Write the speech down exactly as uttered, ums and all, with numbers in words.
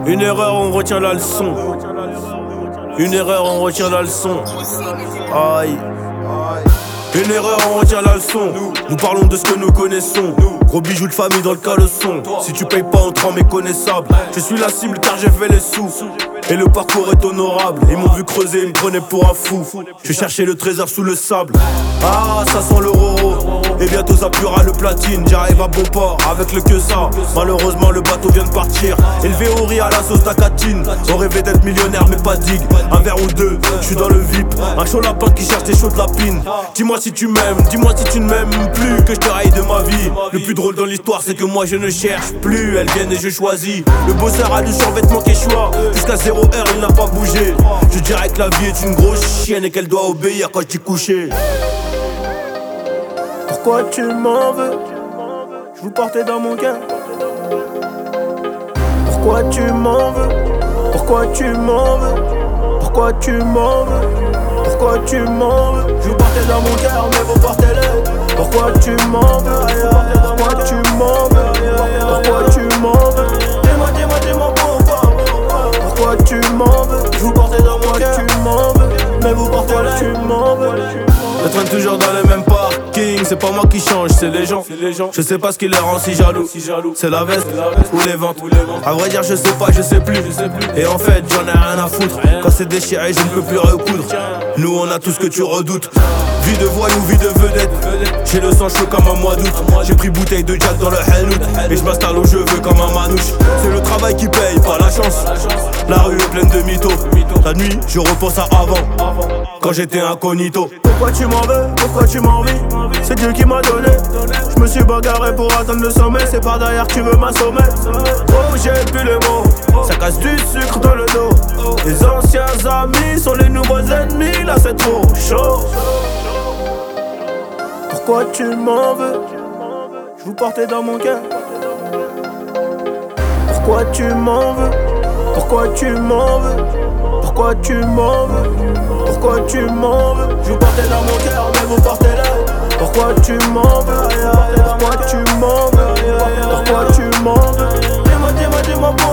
Une erreur, on retient la leçon. Une erreur, on retient la leçon. Aïe. Une erreur, on retient la leçon. Nous parlons de ce que nous connaissons. Gros bijoux de famille dans le caleçon. Si tu payes pas, on te rend méconnaissable. Je suis la cible car j'ai fait les sous. Et le parcours est honorable. Ils m'ont vu creuser, ils me prenaient pour un fou. Je cherchais le trésor sous le sable. Ah, ça sent le roro. Et bientôt ça puera le platine. J'arrive à bon port avec le que ça. Malheureusement le bateau vient de partir. Élevé au riz à la sauce d'acatine. On rêvait d'être millionnaire mais pas digue. Un verre ou deux, je suis dans le V I P. Un chaud lapin qui cherche des chauds de lapine. Dis-moi si tu m'aimes, dis-moi si tu ne m'aimes plus. Que je te raille de ma vie. Le plus drôle dans l'histoire c'est que moi je ne cherche plus. Elles viennent et je choisis. Le bosseur a du survêtement Quechua. Jusqu'à zéro heure il n'a pas bougé. Je dirais que la vie est une grosse chienne et qu'elle doit obéir quand je t'ai couché. Pourquoi tu m'en veux? Je vous portais dans mon cœur. Pourquoi tu m'en veux? Pourquoi tu m'en veux? Pourquoi tu m'en veux? Pourquoi tu m'en veux? Je vous portais dans mon cœur mais vous portez-le. Pourquoi tu m'en veux? Pourquoi tu m'en veux? Pourquoi tu m'en veux? Dis-moi, dis-moi, dis-moi pourquoi? Pourquoi tu m'en veux? Je vous portais dans mon cœur. Tu m'en veux? Mais vous portez-le. Tu m'en veux? Je traîne toujours dans les mêmes parkings. C'est pas moi qui change, c'est les gens. Je sais pas ce qui les rend si jaloux. C'est la veste ou les ventes. À vrai dire je sais pas, je sais plus. Et en fait j'en ai rien à foutre. Quand c'est déchiré je ne peux plus recoudre. Nous on a tout ce que tu redoutes. Vie de voyou, vie de vedette. J'ai le sang chaud comme un mois d'août. J'ai pris bouteille de Jack dans le Hellout. Et je m'installe où je veux comme un manouche. C'est le travail qui paye, pas la chance. La rue est pleine de mythos. La nuit je repense à avant, quand j'étais incognito. Pourquoi tu m'en veux? Pourquoi tu m'en vis? C'est Dieu qui m'a donné. Je me suis bagarré pour atteindre le sommet. C'est par derrière que tu veux m'assommer. Oh j'ai plus les mots. Ça casse du sucre dans le dos. Les anciens amis sont les nouveaux ennemis. Là c'est trop chaud. Pourquoi tu m'en veux? Je vous portais dans mon cœur. Pourquoi tu m'en veux? Pourquoi tu m'en veux? Pourquoi tu m'en veux? Pourquoi tu m'en veux? Je vous portais dans mon cœur mais vous portez-le. Pourquoi tu m'en veux? Pourquoi tu m'en veux? Pourquoi tu m'en veux? Dis-moi, dis-moi, dis-moi pourquoi?